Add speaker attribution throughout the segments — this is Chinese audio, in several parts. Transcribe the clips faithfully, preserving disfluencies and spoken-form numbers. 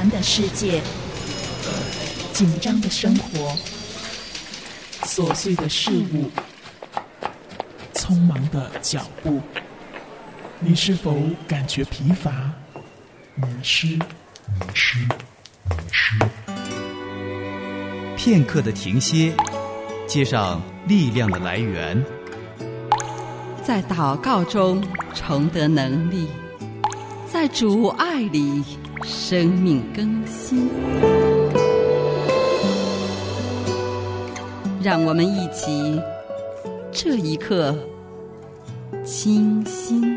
Speaker 1: 繁的世界，紧张的生活，琐碎的事物，匆忙的脚步，你是否感觉疲乏、迷失？迷失，迷失。
Speaker 2: 片刻的停歇，接上力量的来源，
Speaker 3: 在祷告中重得能力，在主爱里生命更新。让我们一起这一刻清心。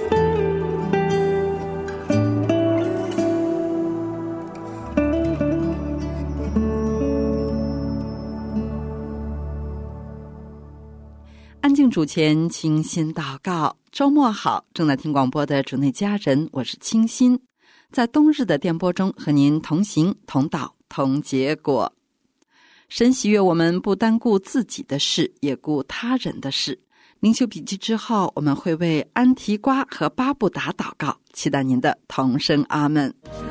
Speaker 3: 安静主前，清心祷告。周末好，正在听广播的主内家人，我是清心，在冬日的电波中和您同行同祷同结果。神喜悦我们不单顾自己的事，也顾他人的事。灵修笔记之后，我们会为安提瓜和巴布达祷告，期待您的同声阿们。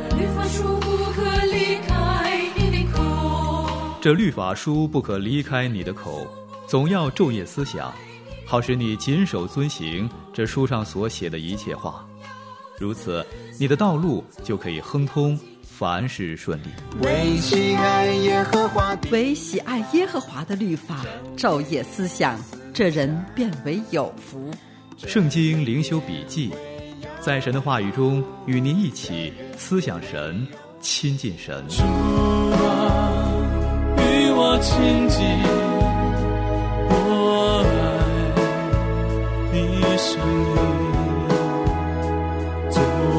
Speaker 2: 这律法书不可离开你的口，总要昼夜思想，好使你谨守遵行这书上所写的一切话。如此，你的道路就可以亨通，凡事顺利。
Speaker 4: 为喜爱耶和华的
Speaker 3: 为喜爱耶和华的律法，昼夜思想，这人便为有福。
Speaker 2: 圣经灵修笔记，在神的话语中与您一起思想神，亲近神。
Speaker 5: 主啊，与我亲近，我爱你声音，做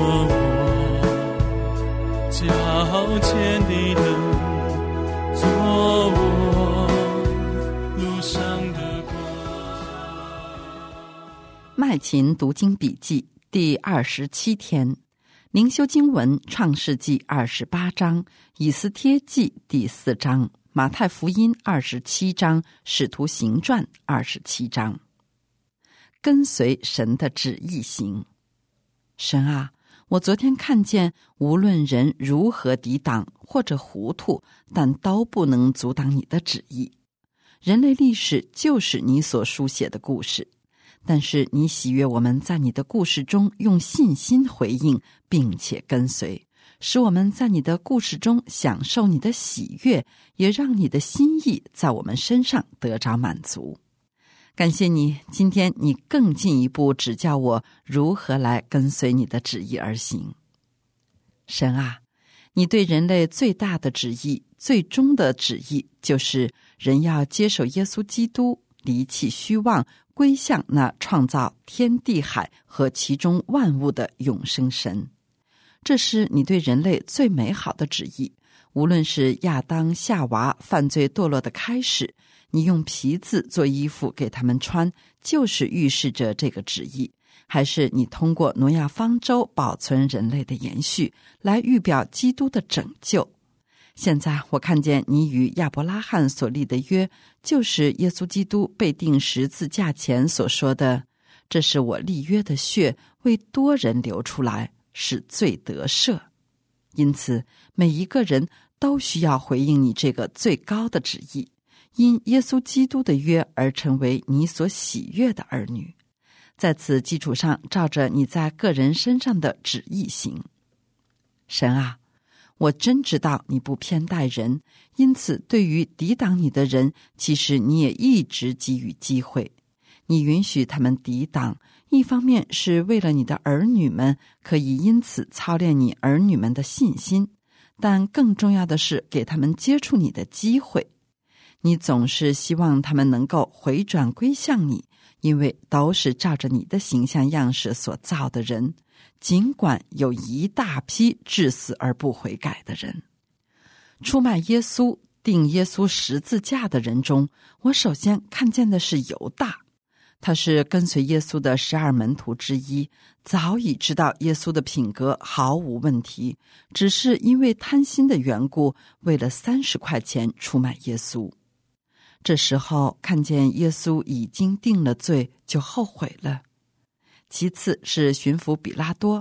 Speaker 5: 我脚前的灯，做我路上的光。
Speaker 3: 麦琴读经笔记第二十七天，灵修经文创世纪二十八章，以斯帖记第四章，马太福音二十七章，使徒行传二十七章。跟随神的旨意行。神啊，我昨天看见无论人如何抵挡或者糊涂，但都不能阻挡你的旨意。人类历史就是你所书写的故事，但是你喜悦我们在你的故事中用信心回应并且跟随，使我们在你的故事中享受你的喜悦，也让你的心意在我们身上得着满足。感谢你，今天你更进一步指教我如何来跟随你的旨意而行。神啊，你对人类最大的旨意，最终的旨意，就是人要接受耶稣基督，离弃虚妄，归向那创造天地海和其中万物的永生神。这是你对人类最美好的旨意。无论是亚当夏娃犯罪堕落的开始，你用皮子做衣服给他们穿，就是预示着这个旨意；还是你通过挪亚方舟保存人类的延续，来预表基督的拯救。现在我看见你与亚伯拉罕所立的约，就是耶稣基督被钉十字架前所说的，这是我立约的血，为多人流出来，使罪得赦。因此每一个人都需要回应你这个最高的旨意，因耶稣基督的约而成为你所喜悦的儿女，在此基础上照着你在个人身上的旨意行。神啊，我真知道你不偏待人，因此对于抵挡你的人，其实你也一直给予机会。你允许他们抵挡，一方面是为了你的儿女们可以因此操练你儿女们的信心，但更重要的是给他们接触你的机会。你总是希望他们能够回转归向你，因为都是照着你的形象样式所造的人，尽管有一大批至死而不悔改的人。出卖耶稣、钉耶稣十字架的人中，我首先看见的是犹大。他是跟随耶稣的十二门徒之一，早已知道耶稣的品格毫无问题，只是因为贪心的缘故，为了三十块钱出卖耶稣。这时候看见耶稣已经定了罪，就后悔了。其次是巡抚比拉多，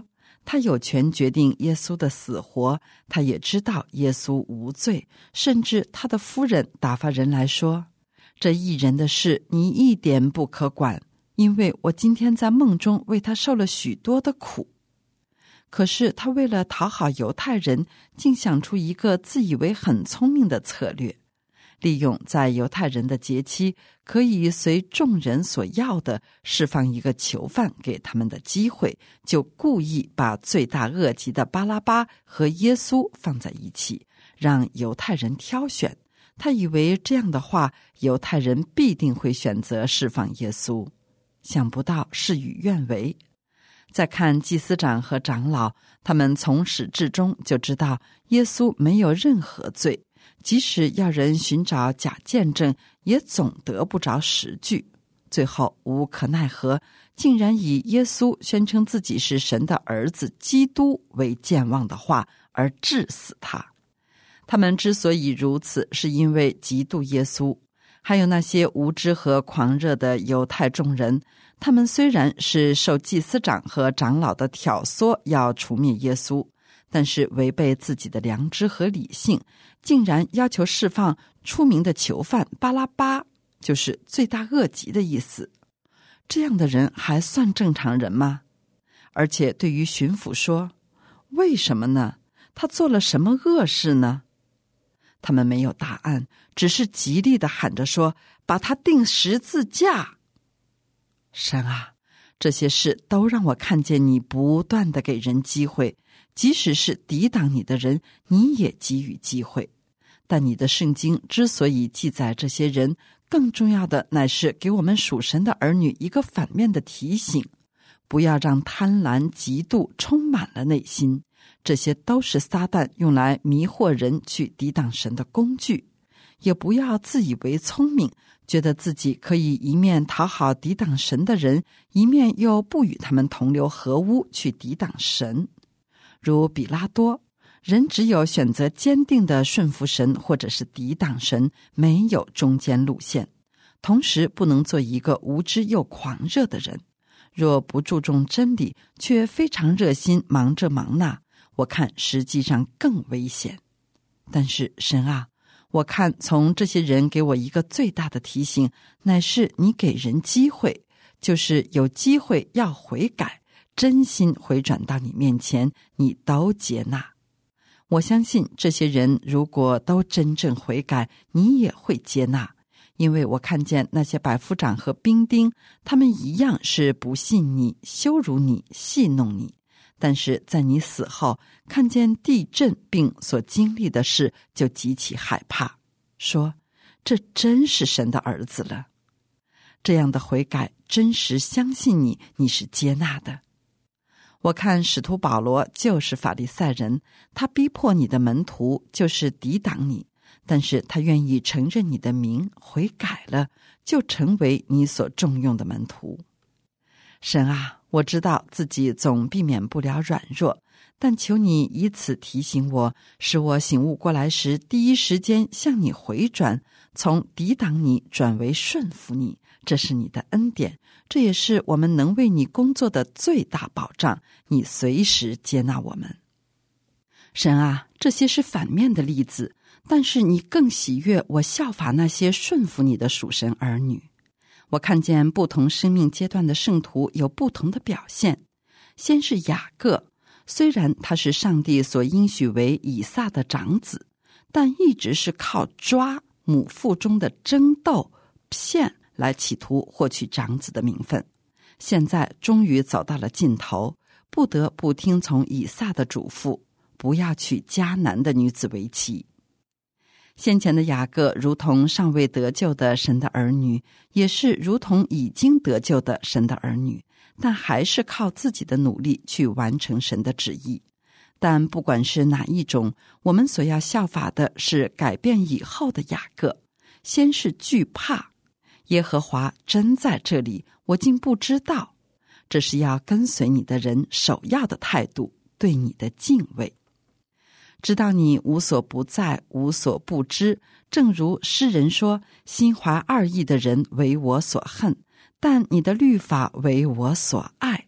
Speaker 3: 他有权决定耶稣的死活，他也知道耶稣无罪，甚至他的夫人打发人来说，这异人的事你一点不可管，因为我今天在梦中为他受了许多的苦。可是他为了讨好犹太人，竟想出一个自以为很聪明的策略，利用在犹太人的节期可以随众人所要的释放一个囚犯给他们的机会，就故意把罪大恶极的巴拉巴和耶稣放在一起，让犹太人挑选。他以为这样的话，犹太人必定会选择释放耶稣，想不到事与愿违。再看祭司长和长老，他们从始至终就知道耶稣没有任何罪，即使要人寻找假见证，也总得不着实据。最后无可奈何，竟然以耶稣宣称自己是神的儿子基督为健忘的话而治死他。他们之所以如此，是因为嫉妒耶稣。还有那些无知和狂热的犹太众人，他们虽然是受祭司长和长老的挑唆要除灭耶稣，但是违背自己的良知和理性，竟然要求释放出名的囚犯巴拉巴，就是罪大恶极的意思。这样的人还算正常人吗？而且对于巡抚说，为什么呢？他做了什么恶事呢？他们没有答案，只是极力地喊着说，把他钉十字架。神啊，这些事都让我看见你不断地给人机会，即使是抵挡你的人，你也给予机会。但你的圣经之所以记载这些人，更重要的乃是给我们属神的儿女一个反面的提醒，不要让贪婪嫉妒充满了内心，这些都是撒旦用来迷惑人去抵挡神的工具。也不要自以为聪明，觉得自己可以一面讨好抵挡神的人，一面又不与他们同流合污去抵挡神。如比拉多，人只有选择坚定的顺服神，或者是抵挡神，没有中间路线。同时不能做一个无知又狂热的人。若不注重真理，却非常热心忙这忙那，我看实际上更危险。但是神啊，我看从这些人给我一个最大的提醒，乃是你给人机会，就是有机会要悔改，真心回转到你面前，你都接纳。我相信这些人如果都真正悔改，你也会接纳。因为我看见那些百夫长和兵丁，他们一样是不信你，羞辱你，戏弄你。但是在你死后，看见地震并所经历的事，就极其害怕，说这真是神的儿子了。这样的悔改，真实相信你，你是接纳的。我看使徒保罗就是法利赛人，他逼迫你的门徒，就是抵挡你，但是他愿意承认你的名，悔改了，就成为你所重用的门徒。神啊，我知道自己总避免不了软弱，但求你以此提醒我，使我醒悟过来时，第一时间向你回转，从抵挡你转为顺服你。这是你的恩典，这也是我们能为你工作的最大保障，你随时接纳我们。神啊，这些是反面的例子，但是你更喜悦我效法那些顺服你的属神儿女。我看见不同生命阶段的圣徒有不同的表现。先是雅各，虽然他是上帝所应许为以撒的长子，但一直是靠抓母腹中的争斗骗来企图获取长子的名分。现在终于走到了尽头，不得不听从以撒的嘱咐，不要娶迦南的女子为妻。先前的雅各如同尚未得救的神的儿女，也是如同已经得救的神的儿女，但还是靠自己的努力去完成神的旨意。但不管是哪一种，我们所要效法的是改变以后的雅各。先是惧怕，耶和华真在这里，我竟不知道。这是要跟随你的人首要的态度，对你的敬畏。知道你无所不在，无所不知，正如诗人说，心怀二意的人为我所恨，但你的律法为我所爱。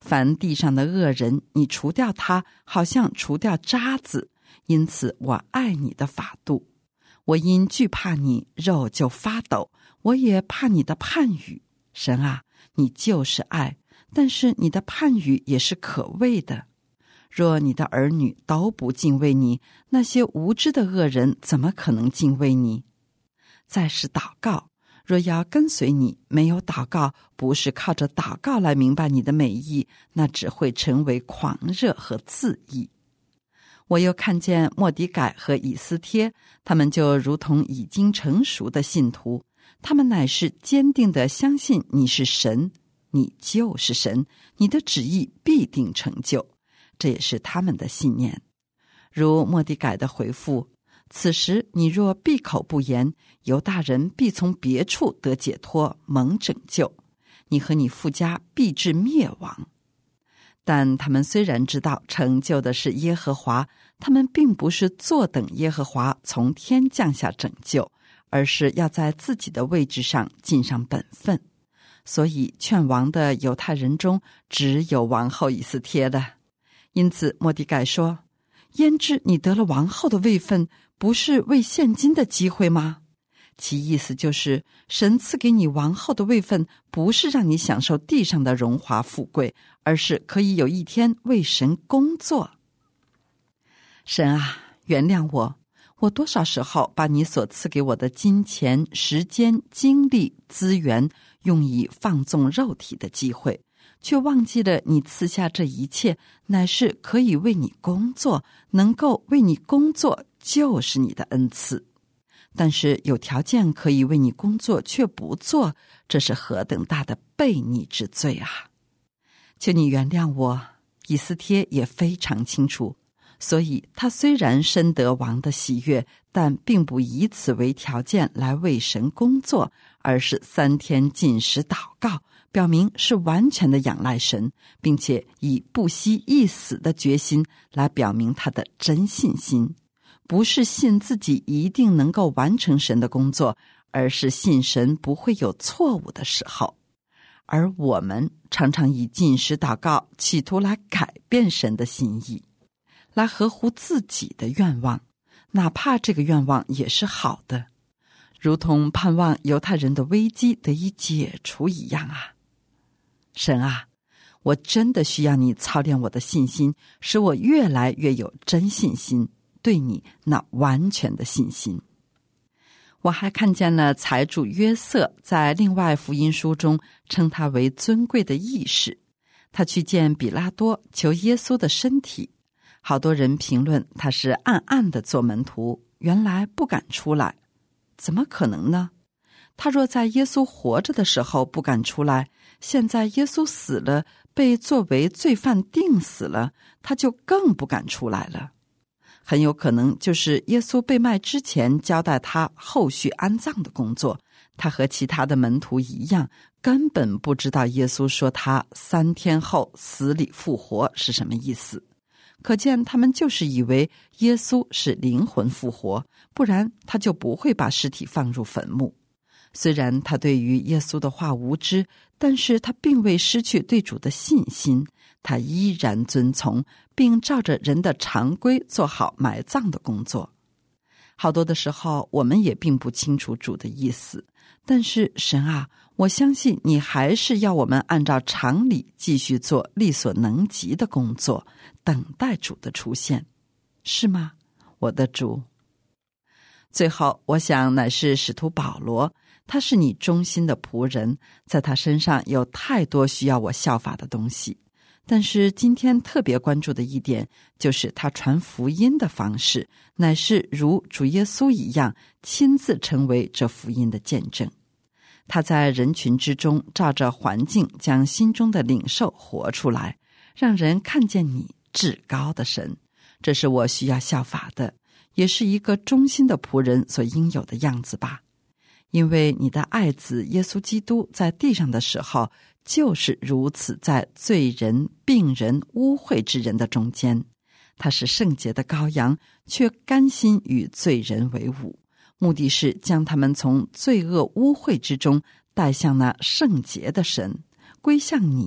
Speaker 3: 凡地上的恶人，你除掉他，好像除掉渣子。因此我爱你的法度。我因惧怕你，肉就发抖，我也怕你的判语。神啊，你就是爱，但是你的判语也是可畏的。若你的儿女都不敬畏你，那些无知的恶人怎么可能敬畏你？再是祷告，若要跟随你，没有祷告，不是靠着祷告来明白你的美意，那只会成为狂热和自义。我又看见末底改和以斯帖，他们就如同已经成熟的信徒，他们乃是坚定地相信你是神，你就是神，你的旨意必定成就，这也是他们的信念。如末底改的回复，此时你若闭口不言，犹大人必从别处得解脱，蒙拯救，你和你父家必至灭亡。但他们虽然知道成就的是耶和华，他们并不是坐等耶和华从天降下拯救，而是要在自己的位置上尽上本分。所以劝王的犹太人中只有王后以斯帖了。因此末底改说，焉知你得了王后的位分，不是为现今的机会吗？其意思就是神赐给你王后的位分，不是让你享受地上的荣华富贵，而是可以有一天为神工作。神啊，原谅我，我多少时候把你所赐给我的金钱、时间、精力、资源用以放纵肉体的机会，却忘记了你赐下这一切乃是可以为你工作，能够为你工作就是你的恩赐。但是有条件可以为你工作却不做，这是何等大的悖逆之罪啊！求你原谅我。以斯帖也非常清楚，所以他虽然深得王的喜悦，但并不以此为条件来为神工作，而是三天禁食祷告，表明是完全的仰赖神，并且以不惜一死的决心来表明他的真信心。不是信自己一定能够完成神的工作，而是信神不会有错误的时候。而我们常常以禁食祷告企图来改变神的心意，来合乎自己的愿望，哪怕这个愿望也是好的，如同盼望犹太人的危机得以解除一样啊！神啊，我真的需要你操练我的信心，使我越来越有真信心，对你那完全的信心。我还看见了财主约瑟在另外福音书中称他为尊贵的义士，他去见比拉多求耶稣的身体，好多人评论他是暗暗的做门徒，原来不敢出来。怎么可能呢？他若在耶稣活着的时候不敢出来，现在耶稣死了，被作为罪犯定死了，他就更不敢出来了。很有可能就是耶稣被卖之前交代他后续安葬的工作，他和其他的门徒一样，根本不知道耶稣说他三天后死里复活是什么意思。可见他们就是以为耶稣是灵魂复活，不然他就不会把尸体放入坟墓。虽然他对于耶稣的话无知，但是他并未失去对主的信心，他依然遵从，并照着人的常规做好埋葬的工作。好多的时候我们也并不清楚主的意思，但是神啊，我相信你还是要我们按照常理继续做力所能及的工作，等待主的出现，是吗，我的主？最后我想乃是使徒保罗，他是你忠心的仆人，在他身上有太多需要我效法的东西。但是今天特别关注的一点，就是他传福音的方式，乃是如主耶稣一样，亲自成为这福音的见证。他在人群之中，照着环境，将心中的领受活出来，让人看见你至高的神。这是我需要效法的，也是一个忠心的仆人所应有的样子吧。因为你的爱子耶稣基督在地上的时候，就是如此在罪人、病人、污秽之人的中间。他是圣洁的羔羊，却甘心与罪人为伍，目的是将他们从罪恶污秽之中带向那圣洁的神，归向你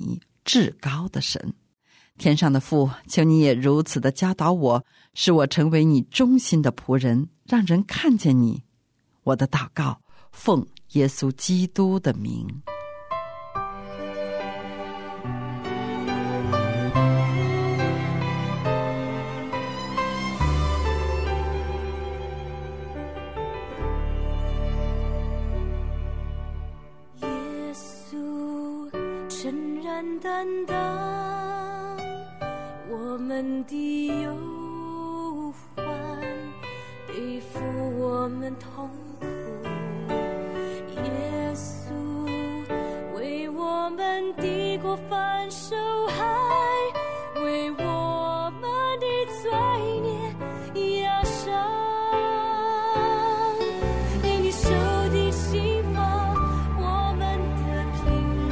Speaker 3: 至高的神。天上的父，求你也如此的教导我，使我成为你忠心的仆人，让人看见你。我的祷告，奉耶稣基督的名。
Speaker 6: 担当我们的忧患，背负我们痛苦。耶稣为我们的过犯受害，为我们的罪孽压伤，因你受的刑罚，我们的平安。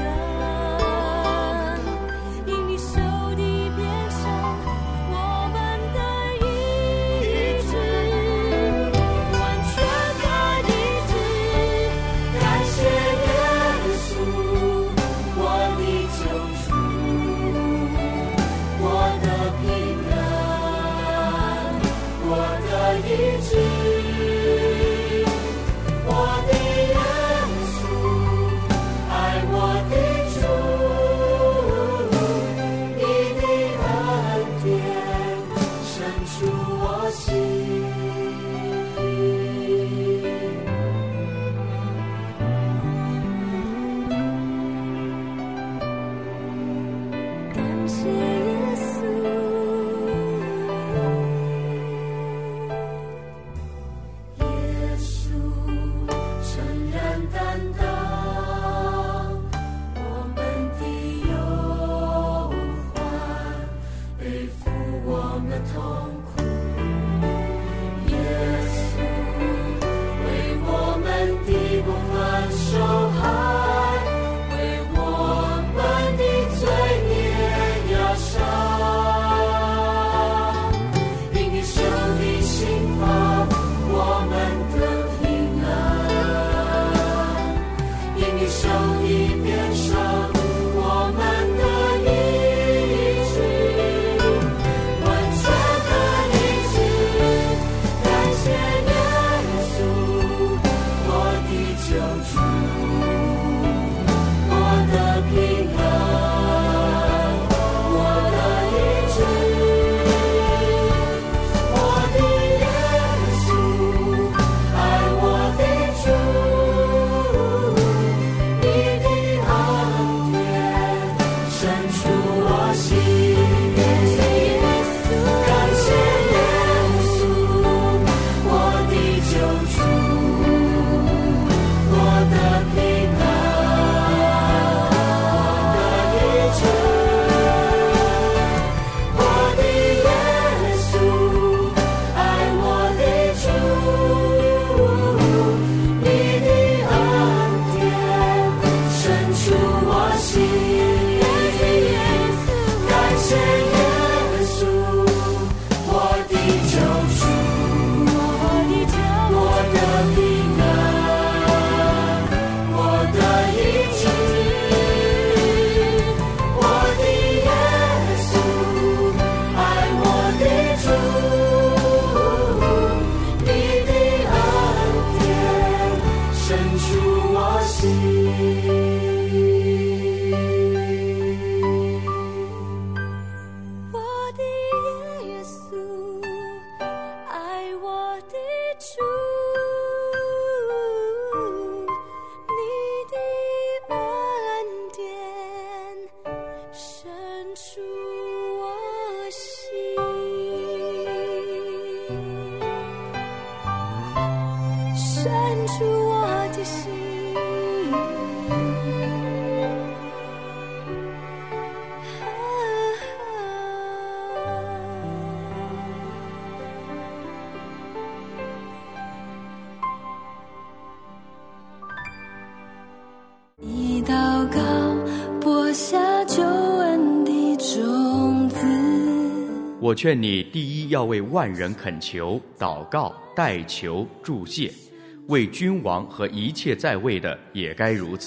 Speaker 7: 我劝你，第一要为万人恳求、祷告、代求、祝谢，为君王和一切在位的也该如此，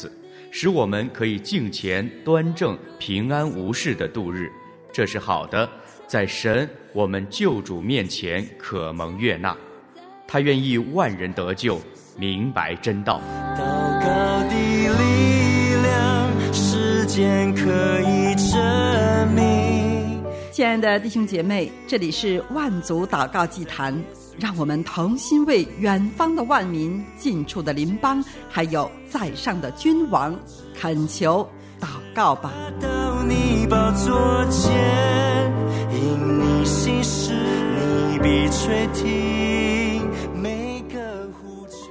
Speaker 7: 使我们可以敬虔端正、平安无事地度日，这是好的，在神我们救主面前可蒙悦纳。他愿意万人得救，明白真道。
Speaker 4: 祷告的力量，时间可以证明。
Speaker 3: 亲爱的弟兄姐妹，这里是万族祷告祭坛，让我们同心为远方的万民、近处的邻邦，还有在上的君王恳求祷告吧。
Speaker 4: 到你宝座前，因你心事，你必垂听每个呼求。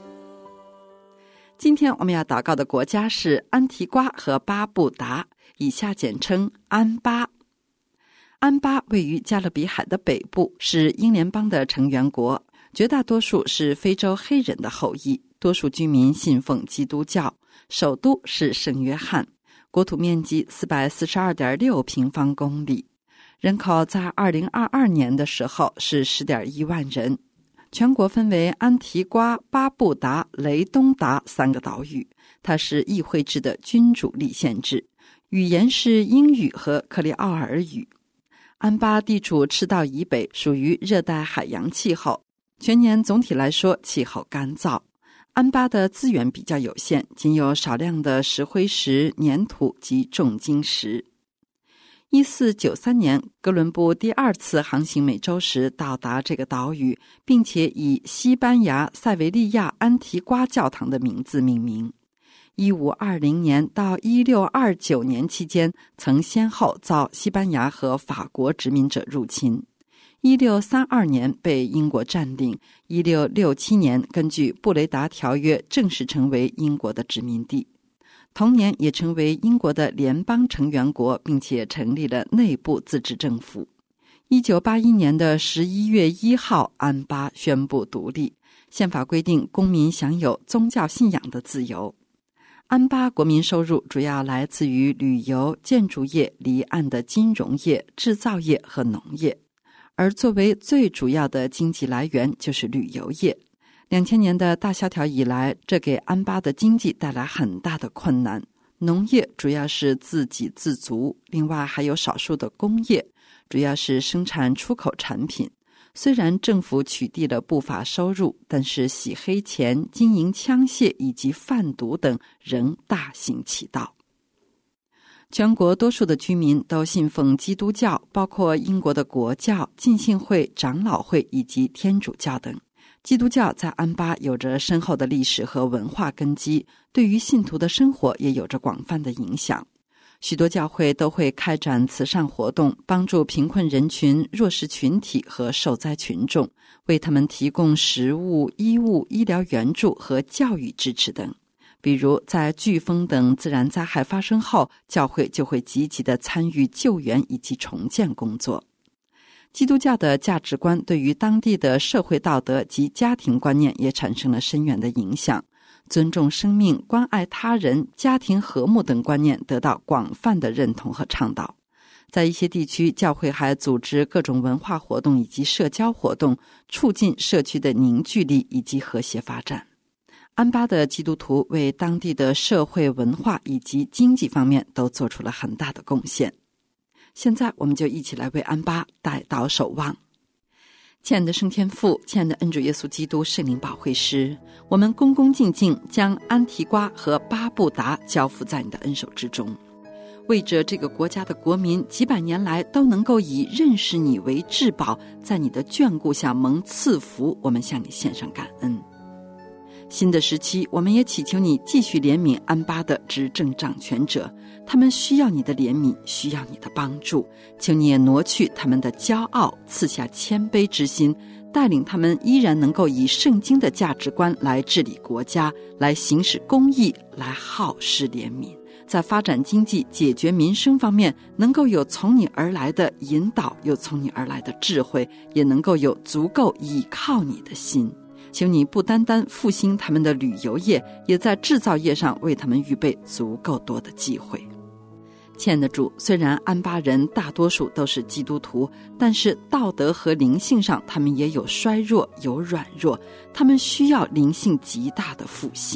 Speaker 3: 今天我们要祷告的国家是安提瓜和巴布达，以下简称安巴。安巴位于加勒比海的北部，是英联邦的成员国，绝大多数是非洲黑人的后裔，多数居民信奉基督教，首都是圣约翰，国土面积 四百四十二点六平方公里，人口在二零二二年的时候是 十点一万人。全国分为安提瓜、巴布达、雷东达三个岛屿，它是议会制的君主立宪制，语言是英语和克里奥尔语。安巴地处赤道以北，属于热带海洋气候，全年总体来说气候干燥。安巴的资源比较有限，仅有少量的石灰石、粘土及重金石。一四九三年，哥伦布第二次航行美洲时到达这个岛屿，并且以西班牙塞维利亚安提瓜教堂的名字命名。一五二零年到一六二九年期间，曾先后遭西班牙和法国殖民者入侵。一六三二年被英国占领，一六六七年根据布雷达条约正式成为英国的殖民地。同年也成为英国的联邦成员国，并且成立了内部自治政府。一九八一年的十一月一号，安巴宣布独立，宪法规定公民享有宗教信仰的自由。安巴国民收入主要来自于旅游、建筑业、离岸的金融业、制造业和农业，而作为最主要的经济来源就是旅游业。两千年的大萧条以来，这给安巴的经济带来很大的困难。农业主要是自给自足，另外还有少数的工业，主要是生产出口产品。虽然政府取缔了不法收入，但是洗黑钱、经营枪械以及贩毒等仍大行其道。全国多数的居民都信奉基督教，包括英国的国教、浸信会、长老会以及天主教等。基督教在安巴有着深厚的历史和文化根基，对于信徒的生活也有着广泛的影响。许多教会都会开展慈善活动，帮助贫困人群、弱势群体和受灾群众，为他们提供食物、衣物、医疗援助和教育支持等。比如在飓风等自然灾害发生后，教会就会积极地参与救援以及重建工作。基督教的价值观对于当地的社会道德及家庭观念也产生了深远的影响，尊重生命、关爱他人、家庭和睦等观念得到广泛的认同和倡导。在一些地区，教会还组织各种文化活动以及社交活动，促进社区的凝聚力以及和谐发展。安巴的基督徒为当地的社会文化以及经济方面都做出了很大的贡献。现在我们就一起来为安巴代祷守望。亲爱的圣天父，亲爱的恩主耶稣基督圣灵保惠师，我们恭恭敬敬将安提瓜和巴布达交付在你的恩手之中，为着这个国家的国民几百年来都能够以认识你为至宝，在你的眷顾下蒙赐福，我们向你献上感恩。新的时期，我们也祈求你继续怜悯安巴的执政掌权者，他们需要你的怜悯，需要你的帮助，求你也挪去他们的骄傲，赐下谦卑之心，带领他们依然能够以圣经的价值观来治理国家，来行使公义，来好施怜悯，在发展经济、解决民生方面能够有从你而来的引导，有从你而来的智慧，也能够有足够倚靠你的心。求你不单单复兴他们的旅游业，也在制造业上为他们预备足够多的机会。亲爱的主，虽然安巴人大多数都是基督徒，但是道德和灵性上他们也有衰弱，有软弱，他们需要灵性极大的复兴。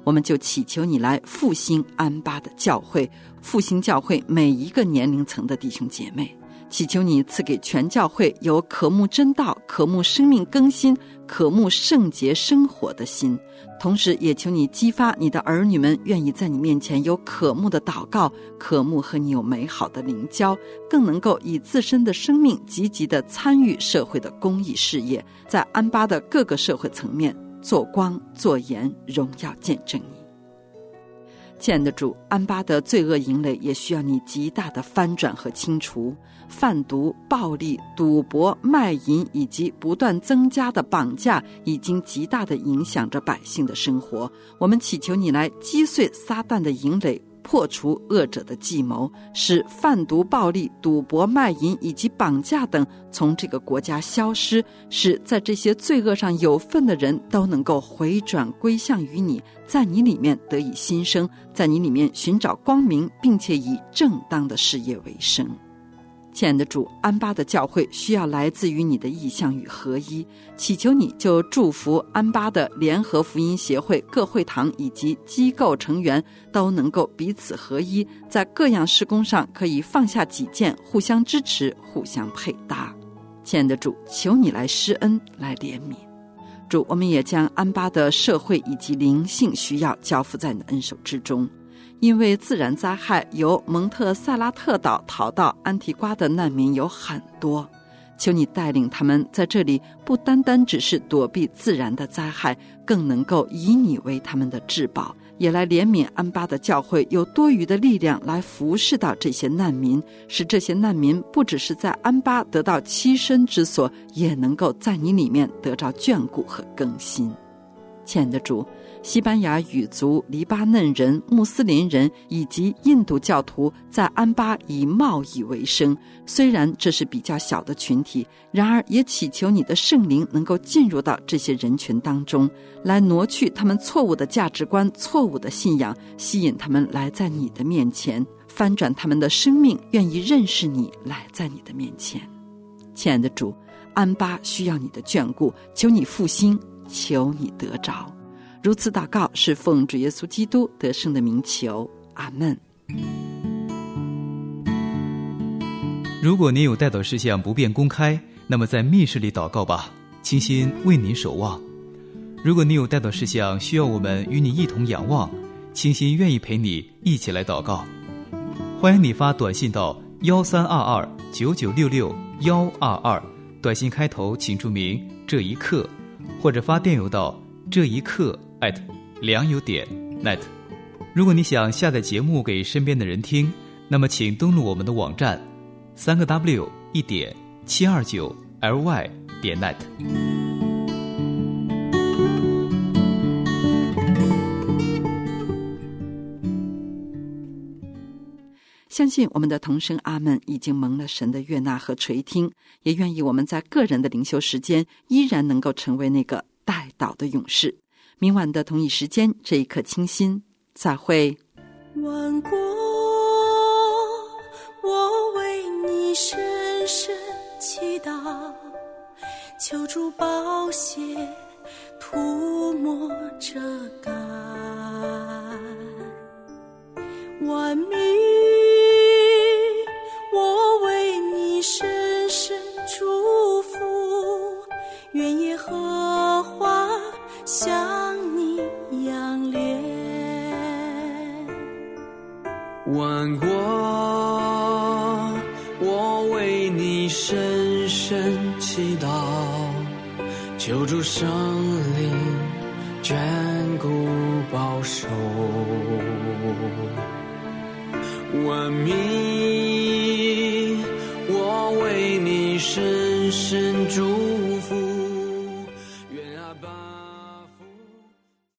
Speaker 3: 我们就祈求你来复兴安巴的教会，复兴教会每一个年龄层的弟兄姐妹，祈求你赐给全教会有渴慕真道、渴慕生命更新、渴慕圣洁生活的心，同时也求你激发你的儿女们愿意在你面前有渴慕的祷告，渴慕和你有美好的灵交，更能够以自身的生命积极地参与社会的公益事业，在安巴的各个社会层面做光做盐，荣耀见证你。亲爱的主，安巴的罪恶营垒也需要你极大的翻转和清除，贩毒、暴力、赌博、卖淫以及不断增加的绑架已经极大的影响着百姓的生活。我们祈求你来击碎撒旦的营垒，破除恶者的计谋，使贩毒、暴力、赌博、卖淫以及绑架等从这个国家消失，使在这些罪恶上有份的人都能够回转归向于你，在你里面得以新生，在你里面寻找光明，并且以正当的事业为生。亲爱的主，安巴的教会需要来自于你的意向与合一，祈求你就祝福安巴的联合福音协会各会堂以及机构成员都能够彼此合一，在各样事工上可以放下己见，互相支持，互相配搭。亲爱的主，求你来施恩，来怜悯。主，我们也将安巴的社会以及灵性需要交付在你的恩手之中。因为自然灾害，由蒙特萨拉特岛逃到安提瓜的难民有很多，求你带领他们在这里不单单只是躲避自然的灾害，更能够以你为他们的至宝，也来怜悯安巴的教会有多余的力量来服侍到这些难民，使这些难民不只是在安巴得到栖身之所，也能够在你里面得到眷顾和更新。亲爱的主，西班牙语族、黎巴嫩人、穆斯林人以及印度教徒在安巴以贸易为生，虽然这是比较小的群体，然而也祈求你的圣灵能够进入到这些人群当中，来挪去他们错误的价值观、错误的信仰，吸引他们来在你的面前，翻转他们的生命，愿意认识你，来在你的面前。亲爱的主，安巴需要你的眷顾，求你复兴，求你得着。如此祷告是奉主耶稣基督得胜的名求，阿们。
Speaker 2: 如果您有代祷事项不便公开，那么在密室里祷告吧，倾心为您守望。如果你有代祷事项需要我们与你一同仰望，倾心愿意陪你一起来祷告。欢迎你发短信到幺三二二九九六六幺二二，短信开头请注明这一刻，或者发电邮到这一刻 at 良友点 net。 如果你想下载节目给身边的人听，那么请登录我们的网站三个 w 一点七二九 ly 点 net。
Speaker 3: 相信我们的同声阿们已经蒙了神的悦纳和垂听，也愿意我们在个人的灵修时间依然能够成为那个代祷的勇士。明晚的同一时间，这一刻清心，再会。
Speaker 6: 万国，我为你深深祈祷，求主宝血涂抹遮盖，万民，我为你深深祝福，愿耶和华向你仰脸。
Speaker 4: 万国，我为你深深祈祷，求主圣灵眷顾保守。万民，我为你深深祝福，愿阿爸